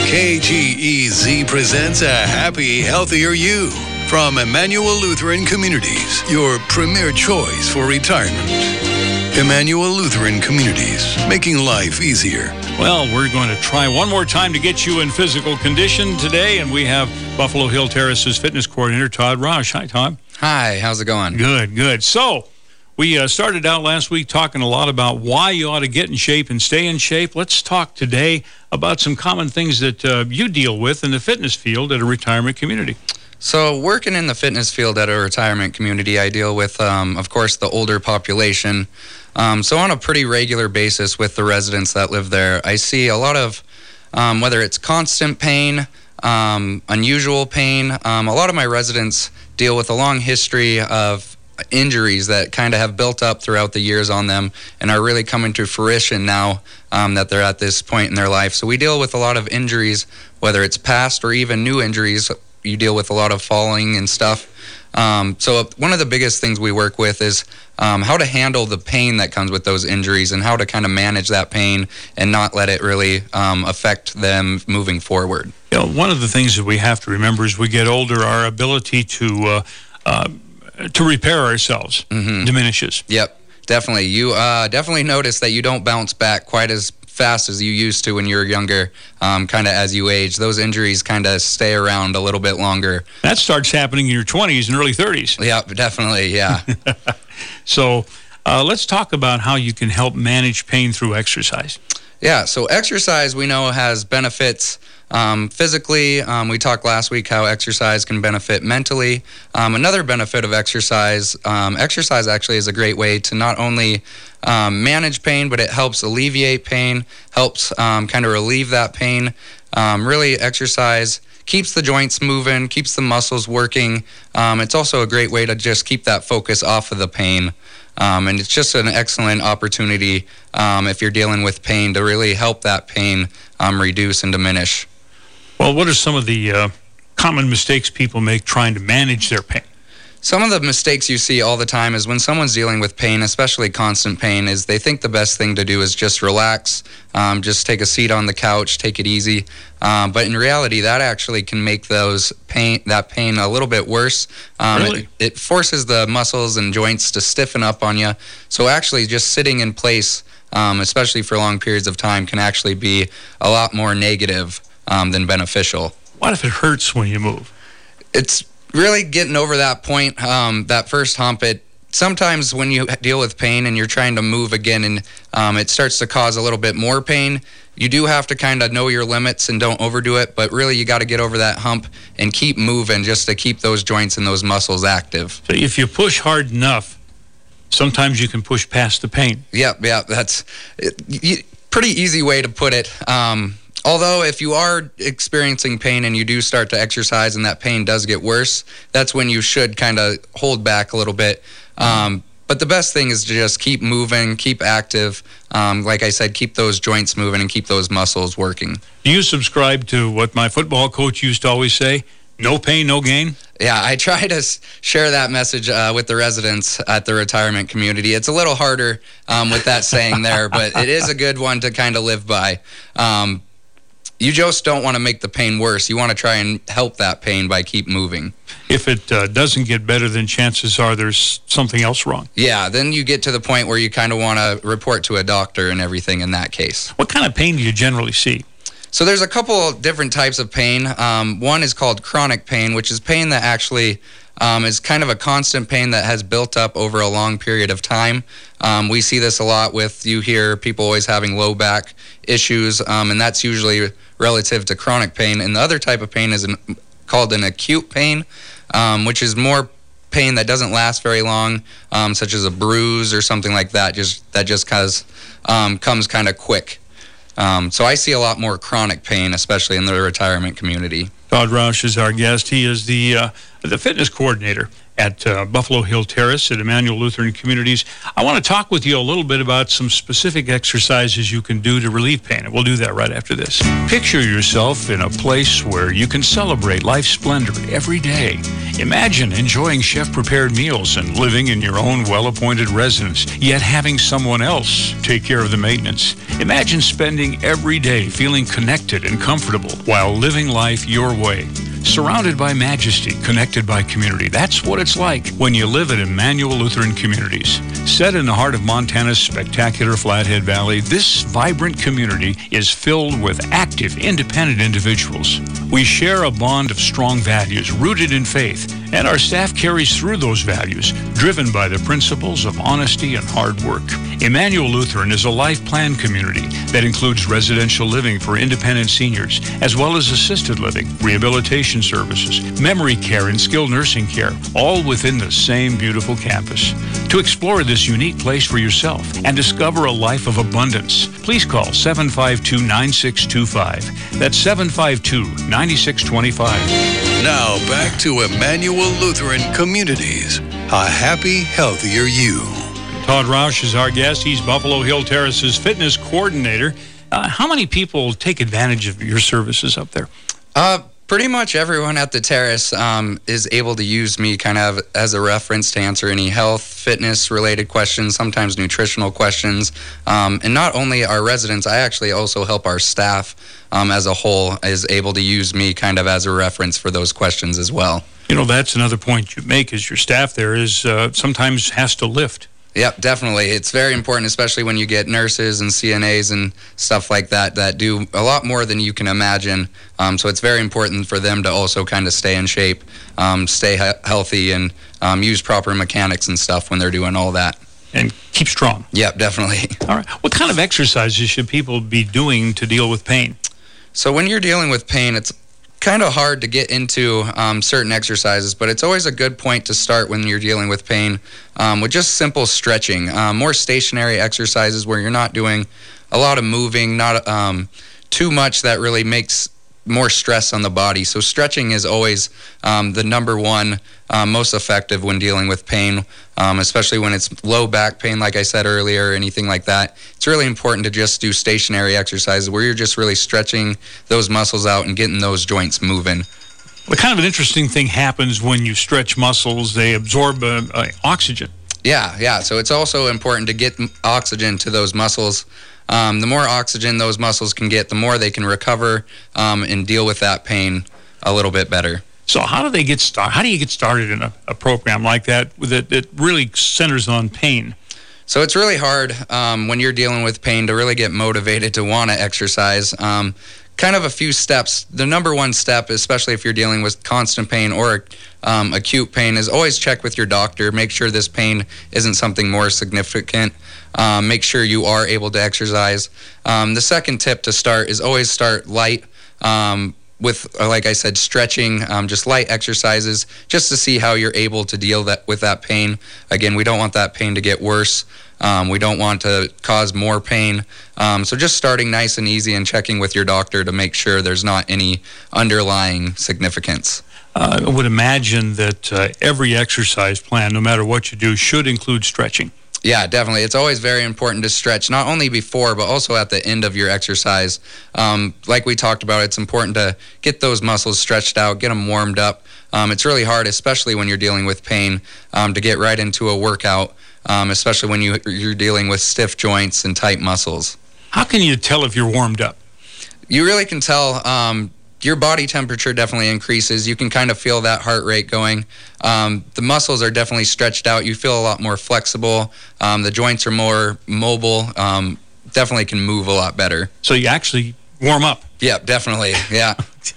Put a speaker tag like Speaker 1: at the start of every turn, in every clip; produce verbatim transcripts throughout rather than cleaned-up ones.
Speaker 1: K G E Z presents A Happy, Healthier You from Emmanuel Lutheran Communities, your premier choice for retirement. Emmanuel Lutheran Communities, making life easier.
Speaker 2: Well, we're going to try one more time to get you in physical condition today, and we have Buffalo Hill Terrace's fitness coordinator, Todd Roush. Hi, Todd.
Speaker 3: Hi, how's it going?
Speaker 2: Good, good. So, we uh, started out last week talking a lot about why you ought to get in shape and stay in shape. Let's talk today about some common things that uh, you deal with in the fitness field at a retirement community.
Speaker 3: So working in the fitness field at a retirement community, I deal with, um, of course, the older population. Um, so on a pretty regular basis with the residents that live there, I see a lot of, um, whether it's constant pain, um, unusual pain. Um, a lot of my residents deal with a long history of injuries that kind of have built up throughout the years on them and are really coming to fruition now um, that they're at this point in their life. So we deal with a lot of injuries, whether it's past or even new injuries. You deal with a lot of falling and stuff. Um, so one of the biggest things we work with is um, how to handle the pain that comes with those injuries and how to kind of manage that pain and not let it really um, affect them moving forward.
Speaker 2: You know, one of the things that we have to remember as we get older, our ability to uh, uh, to repair ourselves mm-hmm. diminishes.
Speaker 3: Yep, definitely. You uh, definitely notice that you don't bounce back quite as fast as you used to when you were younger, um, kind of as you age. Those injuries kind of stay around a little bit longer.
Speaker 2: That starts happening in your twenties and early thirties.
Speaker 3: Yeah, definitely, yeah.
Speaker 2: So uh, let's talk about how you can help manage pain through exercise.
Speaker 3: Yeah, so exercise we know has benefits um, physically. Um, we talked last week how exercise can benefit mentally. Um, another benefit of exercise, um, exercise actually is a great way to not only um, manage pain, but it helps alleviate pain, helps um, kind of relieve that pain. Um, really, exercise keeps the joints moving, keeps the muscles working. Um, it's also a great way to just keep that focus off of the pain. Um, and it's just an excellent opportunity um, if you're dealing with pain to really help that pain um, reduce and diminish.
Speaker 2: Well, what are some of the uh, common mistakes people make trying to manage their pain?
Speaker 3: Some of the mistakes you see all the time is when someone's dealing with pain, especially constant pain, is they think the best thing to do is just relax, um, just take a seat on the couch, take it easy. Um, but in reality, that actually can make those pain, that pain a little bit worse. Um,
Speaker 2: really?
Speaker 3: It, it forces the muscles and joints to stiffen up on you. So actually just sitting in place, um, especially for long periods of time, can actually be a lot more negative um, than beneficial.
Speaker 2: What if it hurts when you move?
Speaker 3: It's really getting over that point, um, that first hump. It sometimes when you deal with pain and you're trying to move again and um, it starts to cause a little bit more pain, you do have to kind of know your limits and don't overdo it, but really you got to get over that hump and keep moving just to keep those joints and those muscles active.
Speaker 2: So if you push hard enough, sometimes you can push past the pain.
Speaker 3: Yep, yep, that's a pretty easy way to put it. Um, Although if you are experiencing pain and you do start to exercise and that pain does get worse, that's when you should kind of hold back a little bit. Um, but the best thing is to just keep moving, keep active. Um, like I said, keep those joints moving and keep those muscles working.
Speaker 2: Do you subscribe to what my football coach used to always say? No pain, no gain?
Speaker 3: Yeah, I try to share that message uh, with the residents at the retirement community. It's a little harder um, with that saying there, but it is a good one to kind of live by. Um, You just don't want to make the pain worse. You want to try and help that pain by keep moving.
Speaker 2: If it uh, doesn't get better, then chances are there's something else wrong.
Speaker 3: Yeah, then you get to the point where you kind of want to report to a doctor and everything in that case.
Speaker 2: What kind of pain do you generally see?
Speaker 3: So there's a couple of different types of pain. Um, one is called chronic pain, which is pain that actually um, is kind of a constant pain that has built up over a long period of time. Um, we see this a lot with, you hear people always having low back issues, um, and that's usually relative to chronic pain. And the other type of pain is an, called an acute pain, um, which is more pain that doesn't last very long, um, such as a bruise or something like that, just that just cause, um, comes kind of quick. Um, so I see a lot more chronic pain, especially in the retirement community.
Speaker 2: Todd Roush is our guest. He is the uh, the fitness coordinator at uh, Buffalo Hill Terrace at Emmanuel Lutheran Communities. I want to talk with you a little bit about some specific exercises you can do to relieve pain, and we'll do that right after this. Picture yourself in a place where you can celebrate life's splendor every day. Imagine enjoying chef-prepared meals and living in your own well-appointed residence, yet having someone else take care of the maintenance. Imagine spending every day feeling connected and comfortable while living life your way. Surrounded by majesty, connected by community. That's what it's like when you live at Emmanuel Lutheran Communities. Set in the heart of Montana's spectacular Flathead Valley, this vibrant community is filled with active, independent individuals. We share a bond of strong values rooted in faith, and our staff carries through those values, driven by the principles of honesty and hard work. Emmanuel Lutheran is a life plan community that includes residential living for independent seniors, as well as assisted living, rehabilitation services, memory care, and skilled nursing care, all within the same beautiful campus. To explore this unique place for yourself and discover a life of abundance, please call seven five two, nine six two five. That's seven five two, nine six two five.
Speaker 1: Now back to Emmanuel Lutheran Communities, a happy, healthier you.
Speaker 2: Todd Roush is our guest. He's Buffalo Hill Terrace's fitness coordinator. Uh, how many people take advantage of your services up there?
Speaker 3: Uh, pretty much everyone at the terrace um, is able to use me kind of as a reference to answer any health, fitness related questions, sometimes nutritional questions. Um, and not only our residents, I actually also help our staff um, as a whole is able to use me kind of as a reference for those questions as well.
Speaker 2: You know, that's another point you make is your staff there is uh, sometimes has to lift.
Speaker 3: Yep, definitely. It's very important, especially when you get nurses and C N As and stuff like that that do a lot more than you can imagine. Um, so it's very important for them to also kind of stay in shape, um, stay he- healthy, and um, use proper mechanics and stuff when they're doing all that.
Speaker 2: And keep strong.
Speaker 3: Yep, definitely.
Speaker 2: All right. What kind of exercises should people be doing to deal with pain?
Speaker 3: So when you're dealing with pain, it's kind of hard to get into um, certain exercises, but it's always a good point to start when you're dealing with pain um, with just simple stretching, um, more stationary exercises where you're not doing a lot of moving, not um, too much that really makes more stress on the body. So stretching is always um, the number one um, most effective when dealing with pain, um, especially when it's low back pain, like I said earlier, or anything like that. It's really important to just do stationary exercises where you're just really stretching those muscles out and getting those joints moving.
Speaker 2: Well, kind of an interesting thing happens when you stretch muscles. They absorb uh, uh, oxygen.
Speaker 3: Yeah, yeah. So it's also important to get oxygen to those muscles. Um, the more oxygen those muscles can get, the more they can recover um, and deal with that pain a little bit better.
Speaker 2: So how do they get started? How do you get started in a, a program like that that, that really centers on pain?
Speaker 3: So it's really hard um, when you're dealing with pain to really get motivated to want to exercise. Um, kind of a few steps. The number one step, especially if you're dealing with constant pain or um, acute pain, is always check with your doctor. Make sure this pain isn't something more significant. Um, make sure you are able to exercise. Um, the second tip to start is always start light um, with, like I said, stretching, um, just light exercises, just to see how you're able to deal that with that pain. Again, we don't want that pain to get worse. Um, we don't want to cause more pain. Um, so just starting nice and easy and checking with your doctor to make sure there's not any underlying significance.
Speaker 2: Uh, I would imagine that uh, every exercise plan, no matter what you do, should include stretching.
Speaker 3: Yeah, definitely. It's always very important to stretch, not only before, but also at the end of your exercise. Um, like we talked about, it's important to get those muscles stretched out, get them warmed up. Um, it's really hard, especially when you're dealing with pain, um, to get right into a workout, um, especially when you, you're dealing with stiff joints and tight muscles.
Speaker 2: How can you tell if you're warmed up?
Speaker 3: You really can tell. Um, your body temperature definitely increases. You can kind of feel that heart rate going. Um, the muscles are definitely stretched out. You feel a lot more flexible. Um, the joints are more mobile. Um, definitely can move a lot better.
Speaker 2: So you actually warm up.
Speaker 3: Yeah, definitely. Yeah.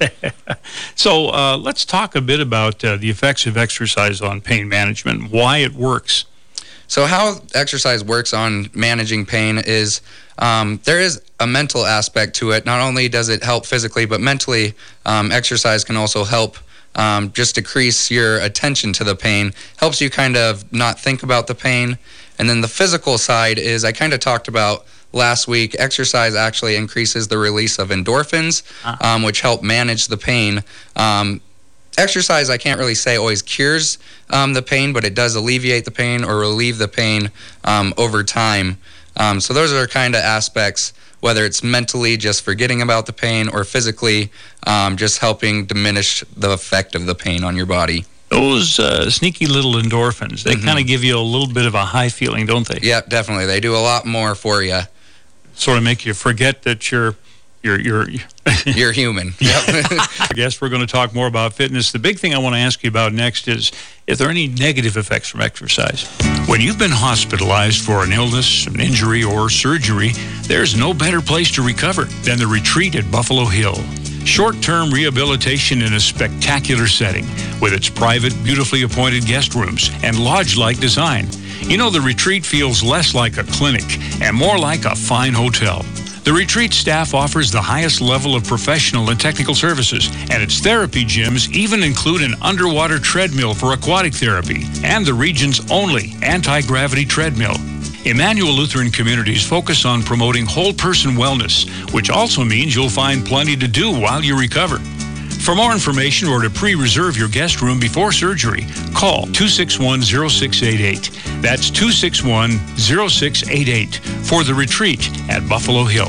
Speaker 2: So uh, let's talk a bit about uh, the effects of exercise on pain management, why it works.
Speaker 3: So how exercise works on managing pain is um, there is a mental aspect to it. Not only does it help physically, but mentally, um, exercise can also help um, just decrease your attention to the pain, helps you kind of not think about the pain. And then the physical side is, I kind of talked about last week, exercise actually increases the release of endorphins, uh-huh. um, which help manage the pain. Um, Exercise, I can't really say always cures um, the pain, but it does alleviate the pain or relieve the pain um, over time. Um, so those are kind of aspects, whether it's mentally just forgetting about the pain or physically um, just helping diminish the effect of the pain on your body.
Speaker 2: Those uh, sneaky little endorphins, they mm-hmm. kind of give you a little bit of a high feeling, don't they?
Speaker 3: Yeah, definitely. They do a lot more for you.
Speaker 2: Sort of make you forget that you're you're you're
Speaker 3: you're human. Yep.
Speaker 2: I guess we're going to talk more about fitness. The big thing I want to ask you about next is, is there any negative effects from exercise? When you've been hospitalized for an illness, an injury, or surgery, there's no better place to recover than the retreat at Buffalo Hill. Short-term rehabilitation in a spectacular setting with its private, beautifully appointed guest rooms and lodge-like design. You know, the retreat feels less like a clinic and more like a fine hotel. The retreat staff offers the highest level of professional and technical services, and its therapy gyms even include an underwater treadmill for aquatic therapy and the region's only anti-gravity treadmill. Emmanuel Lutheran Communities focus on promoting whole-person wellness, which also means you'll find plenty to do while you recover. For more information or to pre-reserve your guest room before surgery, call two six one, zero six eight eight. That's two six one, zero six eight eight for the retreat at Buffalo Hill.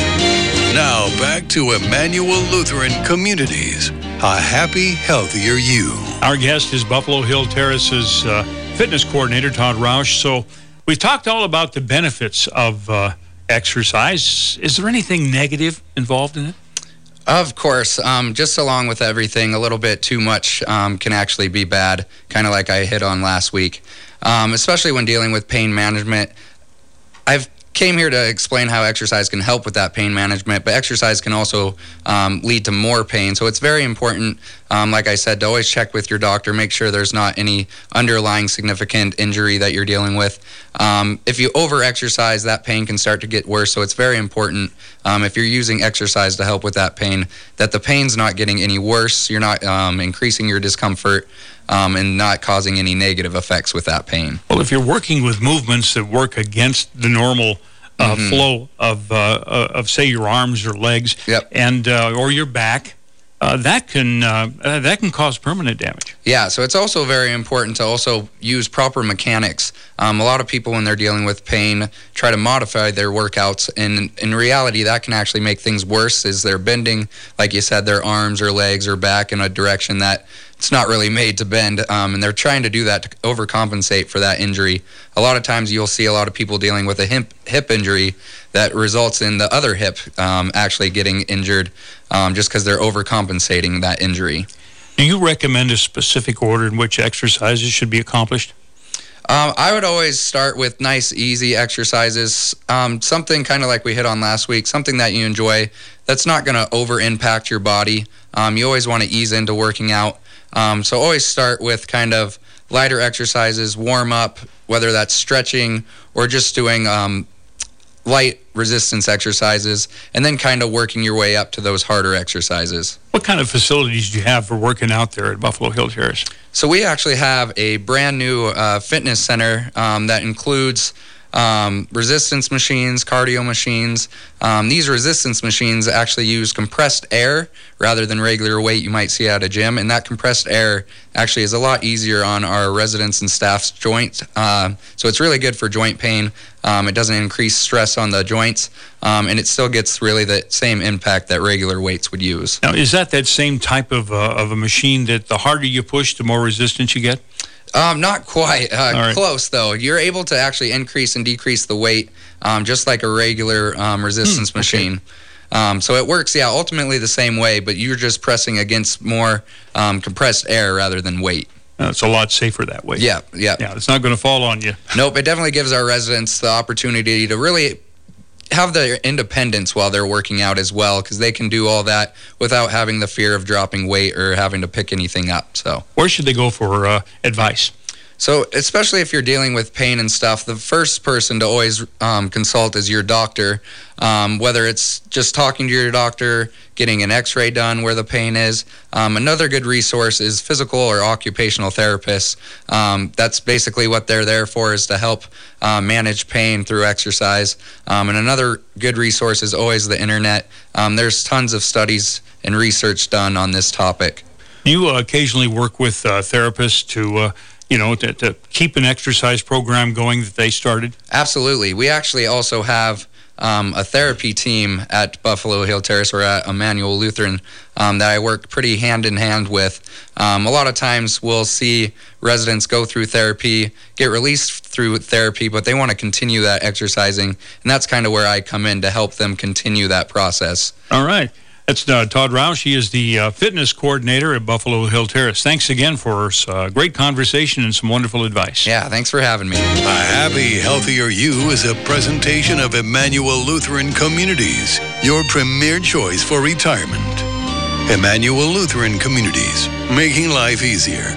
Speaker 1: Now back to Emmanuel Lutheran Communities, a happy, healthier you.
Speaker 2: Our guest is Buffalo Hill Terrace's uh, fitness coordinator, Todd Roush. So we've talked all about the benefits of uh, exercise. Is there anything negative involved in it?
Speaker 3: Of course. Um, just along with everything, a little bit too much um, can actually be bad, kind of like I hit on last week, um, especially when dealing with pain management. I've came here to explain how exercise can help with that pain management, but exercise can also um, lead to more pain. So it's very important, um, like I said, to always check with your doctor, make sure there's not any underlying significant injury that you're dealing with. Um, if you over-exercise, that pain can start to get worse, so it's very important, um, if you're using exercise to help with that pain, that the pain's not getting any worse, you're not um, increasing your discomfort, Um, and not causing any negative effects with that pain.
Speaker 2: Well, if you're working with movements that work against the normal uh, mm-hmm. flow of, uh, of, say, your arms or legs,
Speaker 3: yep.
Speaker 2: and uh, or your back, uh, that can uh, uh, that can cause permanent damage.
Speaker 3: Yeah, so it's also very important to also use proper mechanics. Um, a lot of people, when they're dealing with pain, try to modify their workouts, and in reality, that can actually make things worse as they're bending, like you said, their arms or legs or back in a direction that it's not really made to bend, um, and they're trying to do that to overcompensate for that injury. A lot of times you'll see a lot of people dealing with a hip, hip injury that results in the other hip um, actually getting injured um, just because they're overcompensating that injury.
Speaker 2: Do you recommend a specific order in which exercises should be accomplished?
Speaker 3: Um, I would always start with nice, easy exercises, um, something kind of like we hit on last week, something that you enjoy that's not going to over-impact your body. Um, you always want to ease into working out. Um, so always start with kind of lighter exercises, warm up, whether that's stretching or just doing um, light resistance exercises, and then kind of working your way up to those harder exercises.
Speaker 2: What kind of facilities do you have for working out there at Buffalo Hill Terrace?
Speaker 3: So we actually have a brand new uh, fitness center um, that includes Um, resistance machines, cardio machines. Um, these resistance machines actually use compressed air rather than regular weight you might see at a gym, and that compressed air actually is a lot easier on our residents and staff's joints. Uh, so it's really good for joint pain. Um, it doesn't increase stress on the joints, um, and it still gets really the same impact that regular weights would use.
Speaker 2: Now, is that that same type of, uh, of a machine that the harder you push, the more resistance you get?
Speaker 3: Um, not quite. Uh,
Speaker 2: right.
Speaker 3: Close, though. You're able to actually increase and decrease the weight um, just like a regular um, resistance hmm, okay. machine. Um, so it works, yeah, ultimately the same way, but you're just pressing against more um, compressed air rather than weight.
Speaker 2: Uh, it's a lot safer that way.
Speaker 3: Yeah, yeah.
Speaker 2: Yeah, it's not going to fall on you.
Speaker 3: Nope, it definitely gives our residents the opportunity to really have their independence while they're working out as well, because they can do all that without having the fear of dropping weight or having to pick anything up. So
Speaker 2: where should they go for uh, advice?
Speaker 3: So especially if you're dealing with pain and stuff, the first person to always um, consult is your doctor, um, whether it's just talking to your doctor, getting an x-ray done where the pain is. Um, another good resource is physical or occupational therapists. Um, that's basically what they're there for, is to help uh, manage pain through exercise. Um, and another good resource is always the internet. Um, there's tons of studies and research done on this topic.
Speaker 2: You uh, occasionally work with uh, therapists to uh, you know, to, to keep an exercise program going that they started?
Speaker 3: Absolutely. We actually also have um, a therapy team at Buffalo Hill Terrace or at Emmanuel Lutheran um, that I work pretty hand in hand with. Um, a lot of times we'll see residents go through therapy, get released through therapy, but they want to continue that exercising, and that's kind of where I come in to help them continue that process.
Speaker 2: All right. That's uh, Todd Roush. He is the uh, fitness coordinator at Buffalo Hill Terrace. Thanks again for a uh, great conversation and some wonderful advice.
Speaker 3: Yeah, thanks for having me.
Speaker 1: A Happy, Healthier You is a presentation of Emmanuel Lutheran Communities, your premier choice for retirement. Emmanuel Lutheran Communities, making life easier.